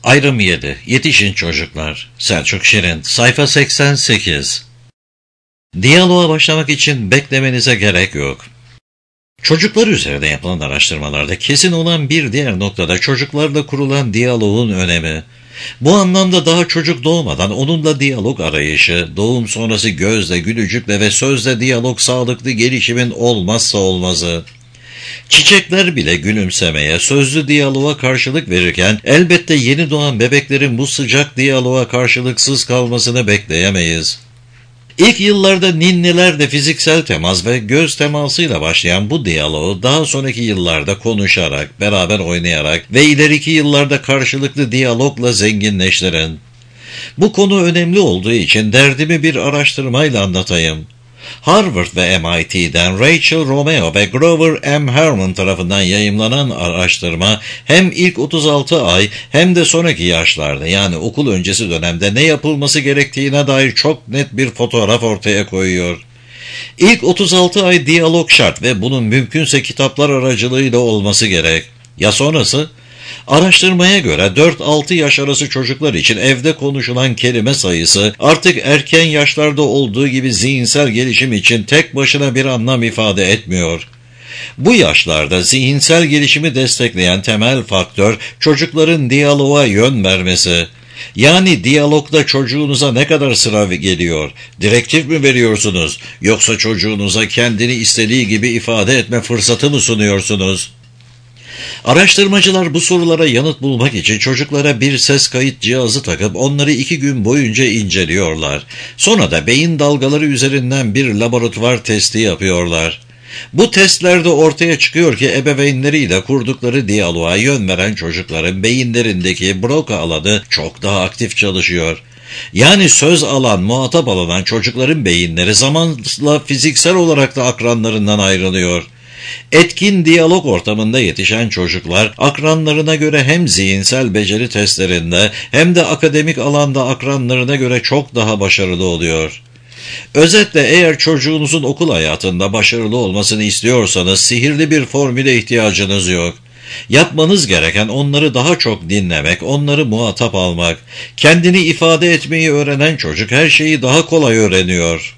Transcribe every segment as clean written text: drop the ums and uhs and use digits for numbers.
Ayrım 7. Yetişin çocuklar. Selçuk Şirin. Sayfa 88. Diyaloğa başlamak için beklemenize gerek yok. Çocuklar üzerinde yapılan araştırmalarda kesin olan bir diğer noktada çocuklarla kurulan diyaloğun önemi. Bu anlamda daha çocuk doğmadan onunla diyalog arayışı, doğum sonrası gözle, gülücükle ve sözle diyalog sağlıklı gelişimin olmazsa olmazı. Çiçekler bile gülümsemeye, sözlü diyaloğa karşılık verirken elbette yeni doğan bebeklerin bu sıcak diyaloğa karşılıksız kalmasını bekleyemeyiz. İlk yıllarda ninnilerle fiziksel temas ve göz temasıyla başlayan bu diyaloğu daha sonraki yıllarda konuşarak, beraber oynayarak ve ileriki yıllarda karşılıklı diyalogla zenginleştirin. Bu konu önemli olduğu için derdimi bir araştırmayla anlatayım. Harvard ve MIT'den Rachel Romeo ve Grover M. Herman tarafından yayımlanan araştırma hem ilk 36 ay hem de sonraki yaşlarda yani okul öncesi dönemde ne yapılması gerektiğine dair çok net bir fotoğraf ortaya koyuyor. İlk 36 ay diyalog şart ve bunun mümkünse kitaplar aracılığıyla olması gerek. Ya sonrası? Araştırmaya göre 4-6 yaş arası çocuklar için evde konuşulan kelime sayısı artık erken yaşlarda olduğu gibi zihinsel gelişim için tek başına bir anlam ifade etmiyor. Bu yaşlarda zihinsel gelişimi destekleyen temel faktör çocukların diyaloğa yön vermesi. Yani diyalogda çocuğunuza ne kadar sıra geliyor? Direktif mi veriyorsunuz? Yoksa çocuğunuza kendini istediği gibi ifade etme fırsatı mı sunuyorsunuz? Araştırmacılar bu sorulara yanıt bulmak için çocuklara bir ses kayıt cihazı takıp onları 2 gün boyunca inceliyorlar. Sonra da beyin dalgaları üzerinden bir laboratuvar testi yapıyorlar. Bu testlerde ortaya çıkıyor ki ebeveynleriyle kurdukları diyaloğa yön veren çocukların beyinlerindeki Broca alanı çok daha aktif çalışıyor. Yani söz alan, muhatap alınan çocukların beyinleri zamanla fiziksel olarak da akranlarından ayrılıyor. Etkin diyalog ortamında yetişen çocuklar akranlarına göre hem zihinsel beceri testlerinde hem de akademik alanda akranlarına göre çok daha başarılı oluyor. Özetle eğer çocuğunuzun okul hayatında başarılı olmasını istiyorsanız sihirli bir formüle ihtiyacınız yok. Yapmanız gereken onları daha çok dinlemek, onları muhatap almak. Kendini ifade etmeyi öğrenen çocuk her şeyi daha kolay öğreniyor.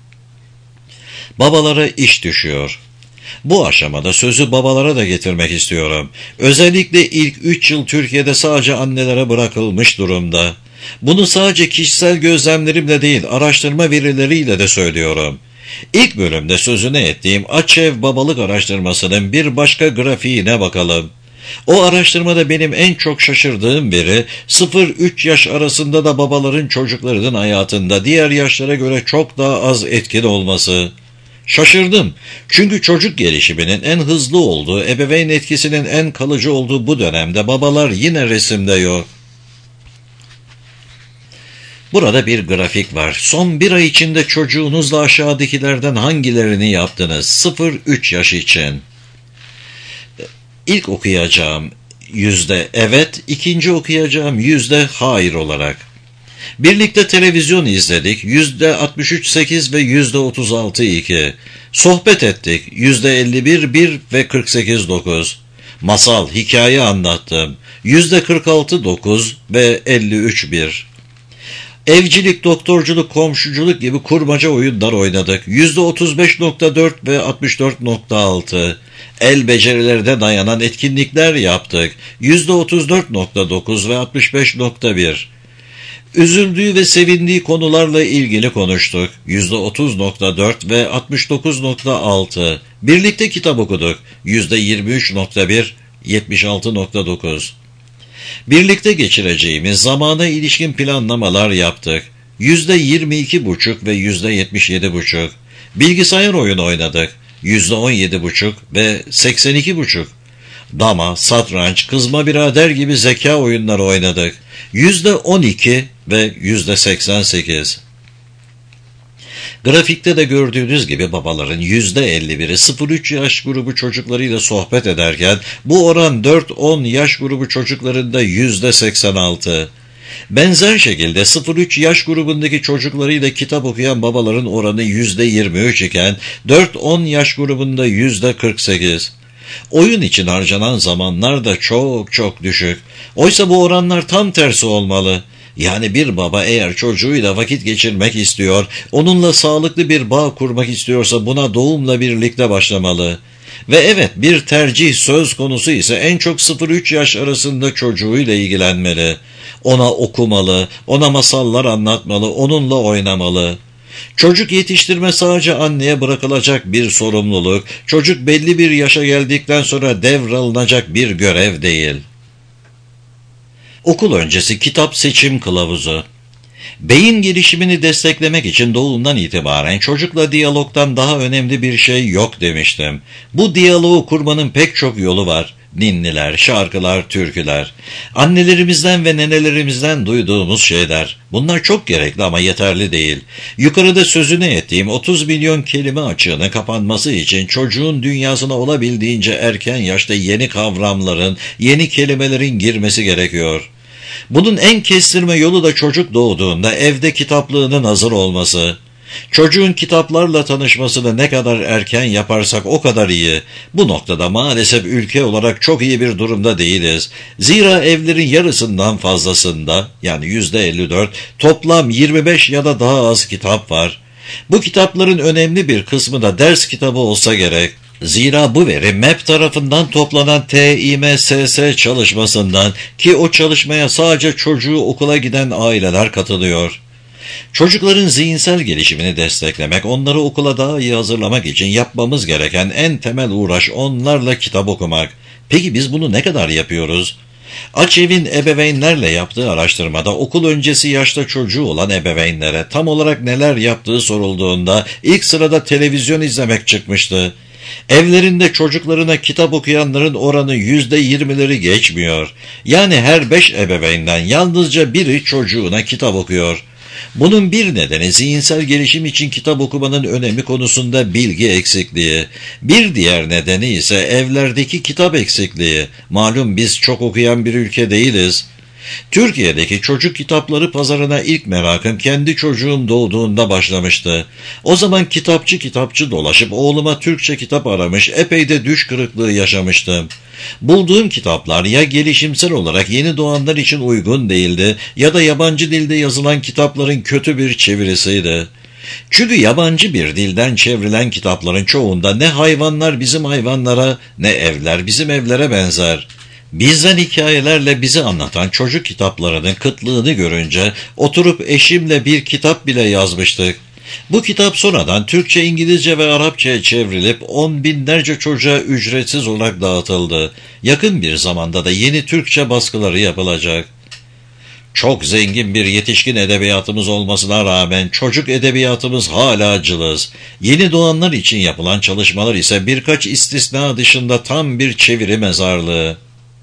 Babalara iş düşüyor. Bu aşamada sözü babalara da getirmek istiyorum. Özellikle ilk 3 yıl Türkiye'de sadece annelere bırakılmış durumda. Bunu sadece kişisel gözlemlerimle değil, araştırma verileriyle de söylüyorum. İlk bölümde sözünü ettiğim Açev babalık araştırmasının bir başka grafiğine bakalım. O araştırmada benim en çok şaşırdığım biri 0-3 yaş arasında da babaların çocuklarının hayatında diğer yaşlara göre çok daha az etkin olması. Şaşırdım. Çünkü çocuk gelişiminin en hızlı olduğu, ebeveyn etkisinin en kalıcı olduğu bu dönemde babalar yine resimde yok. Burada bir grafik var. Son bir ay içinde çocuğunuzla aşağıdakilerden hangilerini yaptınız? 0-3 yaş için. İlk okuyacağım yüzde evet, ikinci okuyacağım yüzde hayır olarak. Birlikte televizyon izledik, %63,8 ve %36,2. Sohbet ettik, %51,1 ve 48,9. Masal, hikaye anlattım, %46,9 ve 53,1. Evcilik, doktorculuk, komşuculuk gibi kurmaca oyunlar oynadık, %35,4 ve 64,6. El becerilerine dayanan etkinlikler yaptık, %34,9 ve 65,1. Üzüldüğü ve sevindiği konularla ilgili konuştuk. %30,4 ve 69,6. Birlikte kitap okuduk. %23,1, 76,9. Birlikte geçireceğimiz zamana ilişkin planlamalar yaptık. %22,5 ve %77,5. Bilgisayar oyunu oynadık. %17,5 ve 82,5. Dama, satranç, kızma birader gibi zeka oyunları oynadık. %12 ve %88. Grafikte de gördüğünüz gibi babaların %51'i 0-3 yaş grubu çocuklarıyla sohbet ederken bu oran 4-10 yaş grubu çocuklarında %86. Benzer şekilde 0-3 yaş grubundaki çocuklarıyla kitap okuyan babaların oranı %23 iken 4-10 yaş grubunda %48. Oyun için harcanan zamanlar da çok çok düşük. Oysa bu oranlar tam tersi olmalı. Yani bir baba eğer çocuğuyla vakit geçirmek istiyor, onunla sağlıklı bir bağ kurmak istiyorsa buna doğumla birlikte başlamalı. Ve evet, bir tercih söz konusu ise en çok 0-3 yaş arasında çocuğuyla ilgilenmeli. Ona okumalı, ona masallar anlatmalı, onunla oynamalı. Çocuk yetiştirme sadece anneye bırakılacak bir sorumluluk, çocuk belli bir yaşa geldikten sonra devralınacak bir görev değil. Okul öncesi kitap seçim kılavuzu. Beyin gelişimini desteklemek için doğumdan itibaren çocukla diyalogdan daha önemli bir şey yok demiştim. Bu diyaloğu kurmanın pek çok yolu var. Ninniler, şarkılar, türküler. Annelerimizden ve nenelerimizden duyduğumuz şeyler. Bunlar çok gerekli ama yeterli değil. Yukarıda sözünü ettiğim 30 milyon kelime açığının kapanması için çocuğun dünyasına olabildiğince erken yaşta yeni kavramların, yeni kelimelerin girmesi gerekiyor. Bunun en kestirme yolu da çocuk doğduğunda evde kitaplığının hazır olması. Çocuğun kitaplarla tanışmasını ne kadar erken yaparsak o kadar iyi. Bu noktada maalesef ülke olarak çok iyi bir durumda değiliz. Zira evlerin yarısından fazlasında, yani %54, toplam 25 ya da daha az kitap var. Bu kitapların önemli bir kısmı da ders kitabı olsa gerek. Zira bu veri MEP tarafından toplanan TİMSS çalışmasından, ki o çalışmaya sadece çocuğu okula giden aileler katılıyor. Çocukların zihinsel gelişimini desteklemek, onları okula daha iyi hazırlamak için yapmamız gereken en temel uğraş onlarla kitap okumak. Peki biz bunu ne kadar yapıyoruz? Açev'in ebeveynlerle yaptığı araştırmada okul öncesi yaşta çocuğu olan ebeveynlere tam olarak neler yaptığı sorulduğunda ilk sırada televizyon izlemek çıkmıştı. Evlerinde çocuklarına kitap okuyanların oranı %20'leri geçmiyor. Yani her 5 ebeveynden yalnızca biri çocuğuna kitap okuyor. Bunun bir nedeni zihinsel gelişim için kitap okumanın önemi konusunda bilgi eksikliği. Bir diğer nedeni ise evlerdeki kitap eksikliği. Malum biz çok okuyan bir ülke değiliz. Türkiye'deki çocuk kitapları pazarına ilk merakım kendi çocuğum doğduğunda başlamıştı. O zaman kitapçı dolaşıp oğluma Türkçe kitap aramış, epey de düş kırıklığı yaşamıştım. Bulduğum kitaplar ya gelişimsel olarak yeni doğanlar için uygun değildi ya da yabancı dilde yazılan kitapların kötü bir çevirisiydi. Çünkü yabancı bir dilden çevrilen kitapların çoğunda ne hayvanlar bizim hayvanlara, ne evler bizim evlere benzer. Bizden hikayelerle bizi anlatan çocuk kitaplarının kıtlığını görünce oturup eşimle bir kitap bile yazmıştık. Bu kitap sonradan Türkçe, İngilizce ve Arapça'ya çevrilip 10 binlerce çocuğa ücretsiz olarak dağıtıldı. Yakın bir zamanda da yeni Türkçe baskıları yapılacak. Çok zengin bir yetişkin edebiyatımız olmasına rağmen çocuk edebiyatımız hala cılız. Yeni doğanlar için yapılan çalışmalar ise birkaç istisna dışında tam bir çeviri mezarlığı.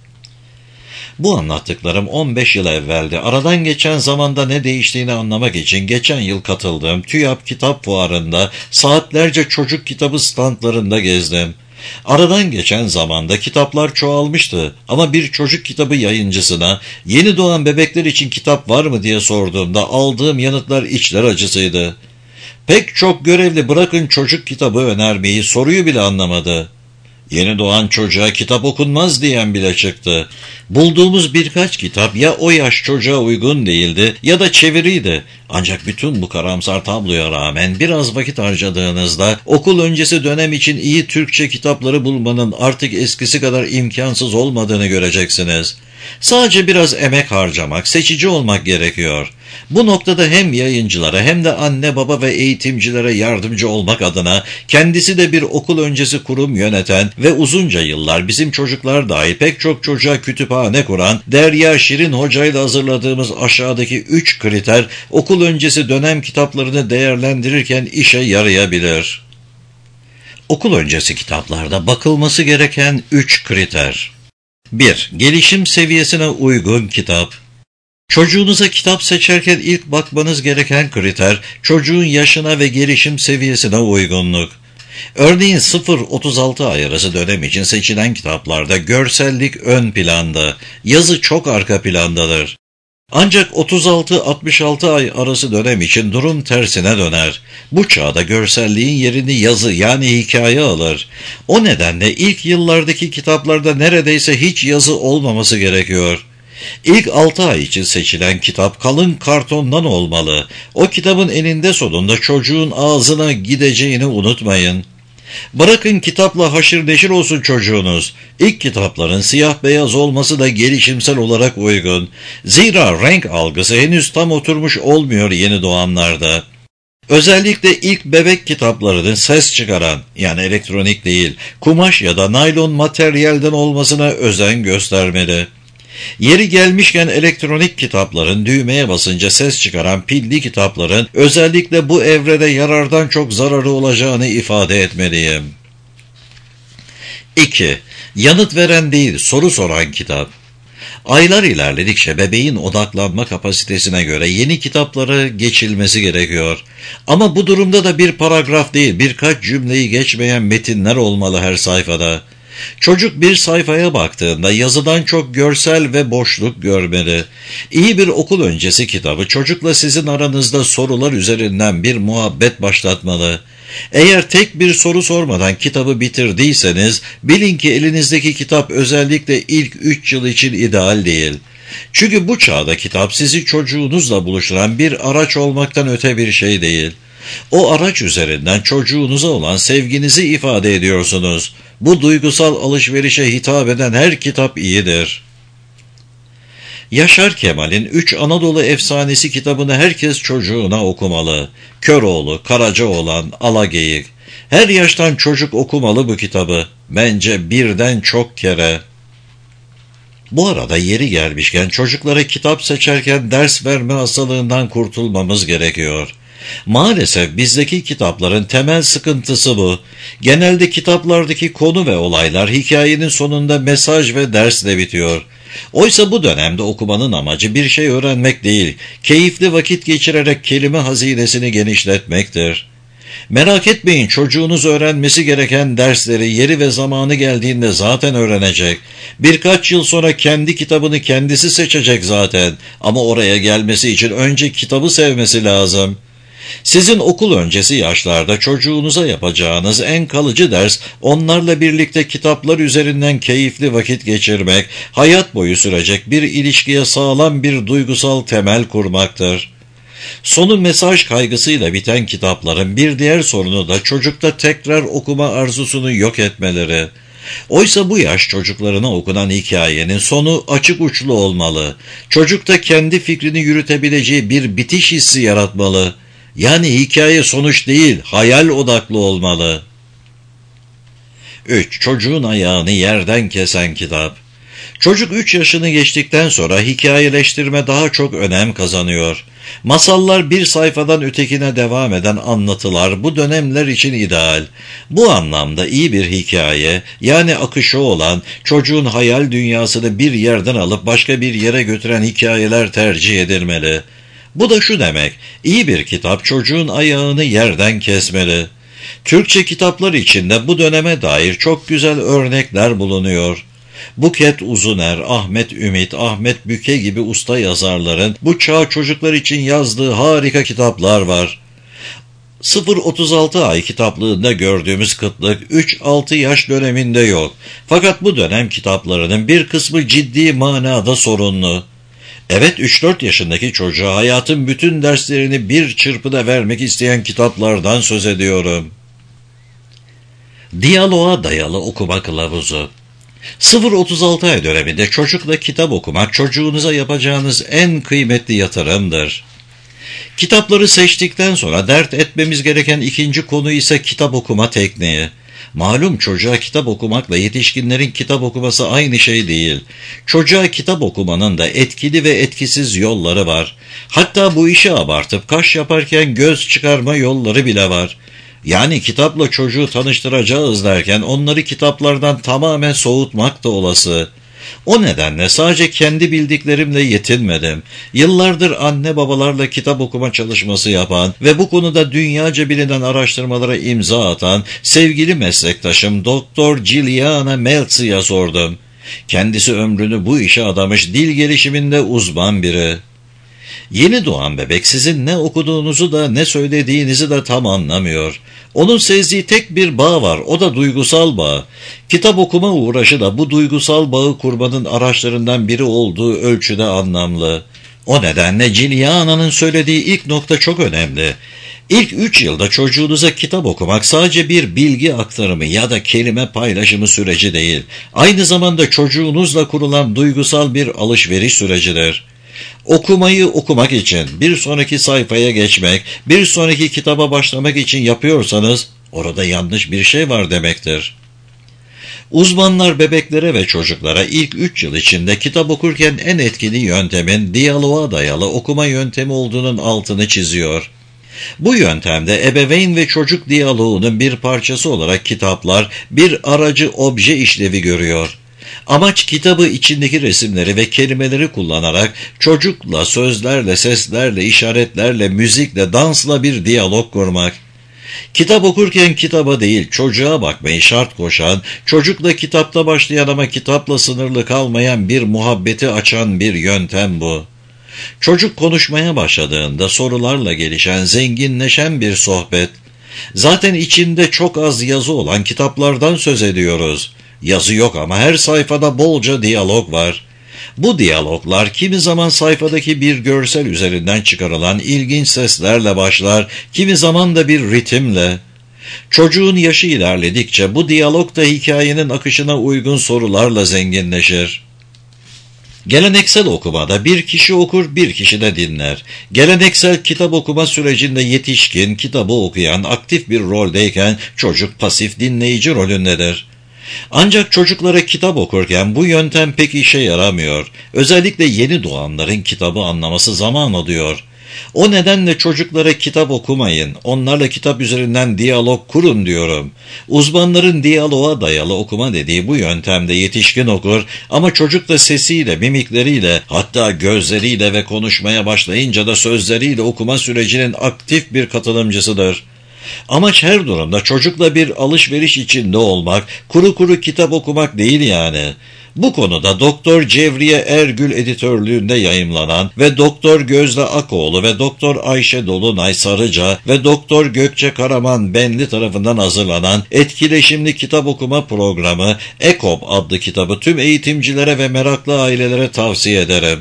Bu anlattıklarım 15 yıl evveldi. Aradan geçen zamanda ne değiştiğini anlamak için geçen yıl katıldığım TÜYAP Kitap Fuarı'nda saatlerce çocuk kitabı standlarında gezdim. Aradan geçen zamanda kitaplar çoğalmıştı ama bir çocuk kitabı yayıncısına yeni doğan bebekler için kitap var mı diye sorduğumda aldığım yanıtlar içler acısıydı. Pek çok görevli bırakın çocuk kitabı önermeyi, soruyu bile anlamadı. Yeni doğan çocuğa kitap okunmaz diyen bile çıktı. Bulduğumuz birkaç kitap ya o yaş çocuğa uygun değildi ya da çeviriydi. Ancak bütün bu karamsar tabloya rağmen biraz vakit harcadığınızda okul öncesi dönem için iyi Türkçe kitapları bulmanın artık eskisi kadar imkansız olmadığını göreceksiniz. Sadece biraz emek harcamak, seçici olmak gerekiyor. Bu noktada hem yayıncılara hem de anne baba ve eğitimcilere yardımcı olmak adına kendisi de bir okul öncesi kurum yöneten ve uzunca yıllar bizim çocuklar dahil pek çok çocuğa kütüphane kuran Derya Şirin Hoca ile hazırladığımız aşağıdaki 3 kriter okul öncesi dönem kitaplarını değerlendirirken işe yarayabilir. Okul öncesi kitaplarda bakılması gereken 3 kriter. 1. Gelişim seviyesine uygun kitap. Çocuğunuza kitap seçerken ilk bakmanız gereken kriter, çocuğun yaşına ve gelişim seviyesine uygunluk. Örneğin 0-36 ay arası dönem için seçilen kitaplarda görsellik ön planda, yazı çok arka plandadır. Ancak 36-66 ay arası dönem için durum tersine döner. Bu çağda görselliğin yerini yazı yani hikaye alır. O nedenle ilk yıllardaki kitaplarda neredeyse hiç yazı olmaması gerekiyor. İlk 6 ay için seçilen kitap kalın kartondan olmalı. O kitabın eninde sonunda çocuğun ağzına gideceğini unutmayın. Bırakın kitapla haşır neşir olsun çocuğunuz. İlk kitapların siyah beyaz olması da gelişimsel olarak uygun. Zira renk algısı henüz tam oturmuş olmuyor yeni doğanlarda. Özellikle ilk bebek kitaplarının ses çıkaran, yani elektronik değil, kumaş ya da naylon materyalden olmasına özen göstermeli. Yeri gelmişken elektronik kitapların düğmeye basınca ses çıkaran pilli kitapların özellikle bu evrede yarardan çok zararı olacağını ifade etmeliyim. 2. Yanıt veren değil, soru soran kitap. Aylar ilerledikçe bebeğin odaklanma kapasitesine göre yeni kitaplara geçilmesi gerekiyor. Ama bu durumda da bir paragraf değil, birkaç cümleyi geçmeyen metinler olmalı her sayfada. Çocuk bir sayfaya baktığında yazıdan çok görsel ve boşluk görmeli. İyi bir okul öncesi kitabı çocukla sizin aranızda sorular üzerinden bir muhabbet başlatmalı. Eğer tek bir soru sormadan kitabı bitirdiyseniz bilin ki elinizdeki kitap özellikle ilk 3 yıl için ideal değil. Çünkü bu çağda kitap sizi çocuğunuzla buluşturan bir araç olmaktan öte bir şey değil. O araç üzerinden çocuğunuza olan sevginizi ifade ediyorsunuz. Bu duygusal alışverişe hitap eden her kitap iyidir. Yaşar Kemal'in 3 Anadolu Efsanesi kitabını herkes çocuğuna okumalı. Köroğlu, Karacaoğlan, Alageyik. Her yaştan çocuk okumalı bu kitabı. Bence birden çok kere. Bu arada yeri gelmişken çocuklara kitap seçerken ders verme hastalığından kurtulmamız gerekiyor. Maalesef bizdeki kitapların temel sıkıntısı bu. Genelde kitaplardaki konu ve olaylar hikayenin sonunda mesaj ve dersle bitiyor. Oysa bu dönemde okumanın amacı bir şey öğrenmek değil, keyifli vakit geçirerek kelime hazinesini genişletmektir. Merak etmeyin, çocuğunuz öğrenmesi gereken dersleri yeri ve zamanı geldiğinde zaten öğrenecek. Birkaç yıl sonra kendi kitabını kendisi seçecek zaten. Ama oraya gelmesi için önce kitabı sevmesi lazım. Sizin okul öncesi yaşlarda çocuğunuza yapacağınız en kalıcı ders, onlarla birlikte kitaplar üzerinden keyifli vakit geçirmek, hayat boyu sürecek bir ilişkiye sağlam bir duygusal temel kurmaktır. Sonu mesaj kaygısıyla biten kitapların bir diğer sorunu da çocukta tekrar okuma arzusunu yok etmeleri. Oysa bu yaş çocuklarına okunan hikayenin sonu açık uçlu olmalı. Çocukta kendi fikrini yürütebileceği bir bitiş hissi yaratmalı. Yani hikaye sonuç değil, hayal odaklı olmalı. 3. Çocuğun ayağını yerden kesen kitap. Çocuk 3 yaşını geçtikten sonra hikayeleştirme daha çok önem kazanıyor. Masallar bir sayfadan ötekine devam eden anlatılar bu dönemler için ideal. Bu anlamda iyi bir hikaye, yani akışı olan, çocuğun hayal dünyasını bir yerden alıp başka bir yere götüren hikayeler tercih edilmeli. Bu da şu demek, iyi bir kitap çocuğun ayağını yerden kesmeli. Türkçe kitaplar içinde bu döneme dair çok güzel örnekler bulunuyor. Buket Uzuner, Ahmet Ümit, Ahmet Büke gibi usta yazarların bu çağ çocuklar için yazdığı harika kitaplar var. 0-36 ay kitaplığında gördüğümüz kıtlık 3-6 yaş döneminde yok. Fakat bu dönem kitaplarının bir kısmı ciddi manada sorunlu. Evet, 3-4 yaşındaki çocuğa hayatın bütün derslerini bir çırpıda vermek isteyen kitaplardan söz ediyorum. Diyaloğa dayalı okuma kılavuzu. 0-36 ay döneminde çocukla kitap okumak çocuğunuza yapacağınız en kıymetli yatırımdır. Kitapları seçtikten sonra dert etmemiz gereken ikinci konu ise kitap okuma tekniği. Malum çocuğa kitap okumakla yetişkinlerin kitap okuması aynı şey değil. Çocuğa kitap okumanın da etkili ve etkisiz yolları var. Hatta bu işi abartıp kaş yaparken göz çıkarma yolları bile var. Yani kitapla çocuğu tanıştıracağız derken onları kitaplardan tamamen soğutmak da olası. O nedenle sadece kendi bildiklerimle yetinmedim. Yıllardır anne babalarla kitap okuma çalışması yapan ve bu konuda dünyaca bilinen araştırmalara imza atan sevgili meslektaşım Dr. Giuliana Melzi'ye sordum. Kendisi ömrünü bu işe adamış, dil gelişiminde uzman biri. Yeni doğan bebek sizin ne okuduğunuzu da ne söylediğinizi de tam anlamıyor. Onun sezdiği tek bir bağ var, o da duygusal bağ. Kitap okuma uğraşı da bu duygusal bağı kurmanın araçlarından biri olduğu ölçüde anlamlı. O nedenle Ciliana'nın söylediği ilk nokta çok önemli. İlk 3 yılda çocuğunuza kitap okumak sadece bir bilgi aktarımı ya da kelime paylaşımı süreci değil, aynı zamanda çocuğunuzla kurulan duygusal bir alışveriş sürecidir. Okumayı okumak için, bir sonraki sayfaya geçmek, bir sonraki kitaba başlamak için yapıyorsanız, orada yanlış bir şey var demektir. Uzmanlar bebeklere ve çocuklara ilk 3 yıl içinde kitap okurken en etkili yöntemin diyaloğa dayalı okuma yöntemi olduğunun altını çiziyor. Bu yöntemde ebeveyn ve çocuk diyaloğunun bir parçası olarak kitaplar bir aracı obje işlevi görüyor. Amaç kitabı içindeki resimleri ve kelimeleri kullanarak çocukla sözlerle, seslerle, işaretlerle, müzikle, dansla bir diyalog kurmak. Kitap okurken kitaba değil çocuğa bakmayı şart koşan, çocukla kitapta başlayan ama kitapla sınırlı kalmayan bir muhabbeti açan bir yöntem bu. Çocuk konuşmaya başladığında sorularla gelişen, zenginleşen bir sohbet. Zaten içinde çok az yazı olan kitaplardan söz ediyoruz. Yazı yok ama her sayfada bolca diyalog var. Bu diyaloglar kimi zaman sayfadaki bir görsel üzerinden çıkarılan ilginç seslerle başlar, kimi zaman da bir ritimle. Çocuğun yaşı ilerledikçe bu diyalog da hikayenin akışına uygun sorularla zenginleşir. Geleneksel okumada bir kişi okur, bir kişi de dinler. Geleneksel kitap okuma sürecinde yetişkin, kitabı okuyan aktif bir roldeyken çocuk pasif dinleyici rolündedir. Ancak çocuklara kitap okurken bu yöntem pek işe yaramıyor. Özellikle yeni doğanların kitabı anlaması zaman alıyor. O nedenle çocuklara kitap okumayın, onlarla kitap üzerinden diyalog kurun diyorum. Uzmanların diyaloğa dayalı okuma dediği bu yöntemde yetişkin okur ama çocuk da sesiyle, mimikleriyle, hatta gözleriyle ve konuşmaya başlayınca da sözleriyle okuma sürecinin aktif bir katılımcısıdır. Amaç her durumda çocukla bir alışveriş içinde olmak, kuru kuru kitap okumak değil yani. Bu konuda Doktor Cevriye Ergül editörlüğünde yayımlanan ve Doktor Gözde Akoğlu ve Doktor Ayşe Dolunay Sarıca ve Doktor Gökçe Karaman Benli tarafından hazırlanan etkileşimli kitap okuma programı EKOP adlı kitabı tüm eğitimcilere ve meraklı ailelere tavsiye ederim.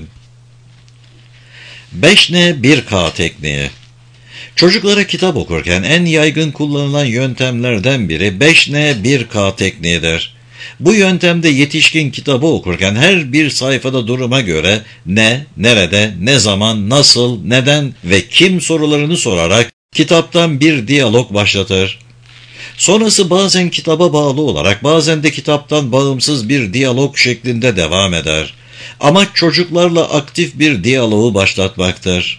5N 1K tekniği. Çocuklara kitap okurken en yaygın kullanılan yöntemlerden biri 5N 1K tekniğidir. Bu yöntemde yetişkin kitabı okurken her bir sayfada duruma göre ne, nerede, ne zaman, nasıl, neden ve kim sorularını sorarak kitaptan bir diyalog başlatır. Sonrası bazen kitaba bağlı olarak bazen de kitaptan bağımsız bir diyalog şeklinde devam eder. Amaç çocuklarla aktif bir diyaloğu başlatmaktır.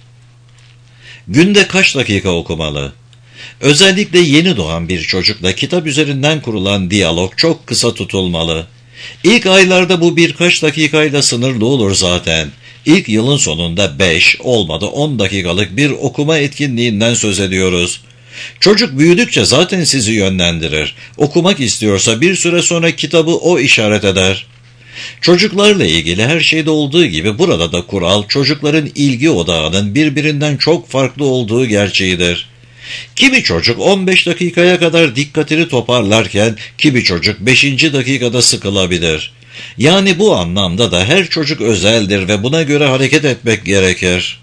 Günde kaç dakika okumalı? Özellikle yeni doğan bir çocukla kitap üzerinden kurulan diyalog çok kısa tutulmalı. İlk aylarda bu birkaç dakikayla sınırlı olur zaten. İlk yılın sonunda 5, olmadı 10 dakikalık bir okuma etkinliğinden söz ediyoruz. Çocuk büyüdükçe zaten sizi yönlendirir. Okumak istiyorsa bir süre sonra kitabı o işaret eder. Çocuklarla ilgili her şeyde olduğu gibi burada da kural çocukların ilgi odağının birbirinden çok farklı olduğu gerçeğidir. Kimi çocuk 15 dakikaya kadar dikkatini toparlarken kimi çocuk 5. dakikada sıkılabilir. Yani bu anlamda da her çocuk özeldir ve buna göre hareket etmek gerekir.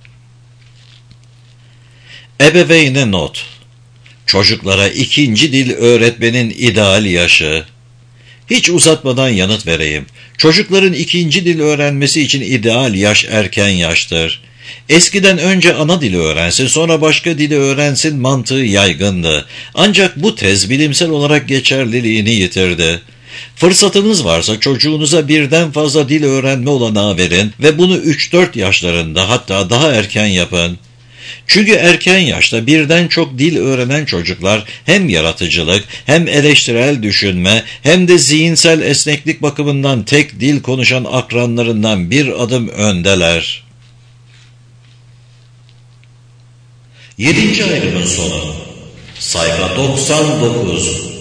Ebeveyne not. Çocuklara 2. dil öğretmenin ideal yaşı. Hiç uzatmadan yanıt vereyim. Çocukların 2. dil öğrenmesi için ideal yaş erken yaştır. Eskiden önce ana dili öğrensin, sonra başka dili öğrensin mantığı yaygındı. Ancak bu tez bilimsel olarak geçerliliğini yitirdi. Fırsatınız varsa çocuğunuza birden fazla dil öğrenme olanağı verin ve bunu 3-4 yaşlarında hatta daha erken yapın. Çünkü erken yaşta birden çok dil öğrenen çocuklar hem yaratıcılık, hem eleştirel düşünme, hem de zihinsel esneklik bakımından tek dil konuşan akranlarından bir adım öndeler. 7. ayrımın sonu. Sayfa 99.